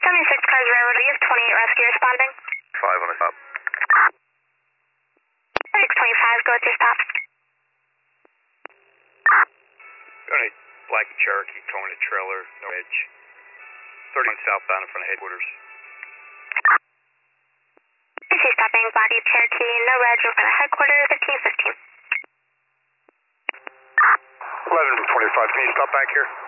76 cars railroad, we have 28 rescue responding. 5 on the stop. 625, go with your stop. Got a black Cherokee towing a trailer, no edge. 31 southbound in front of headquarters. I see stopping, body Cherokee, no reg in front of headquarters, 1515. 11 from 25, can you stop back here?